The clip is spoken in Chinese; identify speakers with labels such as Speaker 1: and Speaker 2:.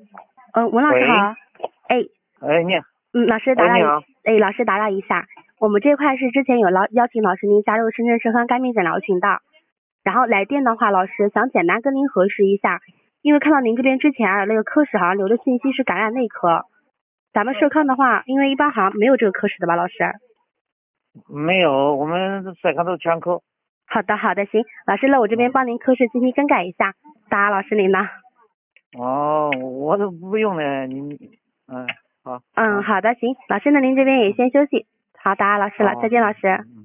Speaker 1: 文老师好。哎，
Speaker 2: 你好。
Speaker 1: 老师打扰
Speaker 2: 你好。
Speaker 1: 老师打扰一下，我们这块是之前有邀请老师您加入深圳社康肝病诊疗群的，然后来电的话，老师想简单跟您核实一下，因为看到您这边之前那个科室好像留的信息是感染内科，咱们社康的话，因为一般好像没有这个科室的吧，老师？
Speaker 2: 没有，我们社康都全科。
Speaker 1: 好的，行，老师，那我这边帮您科室进行更改一下，打扰老师您了。
Speaker 2: 我都不用了，你好。
Speaker 1: 好的，行，老师，那您这边也先休息。好，打扰老师了，再见，老师。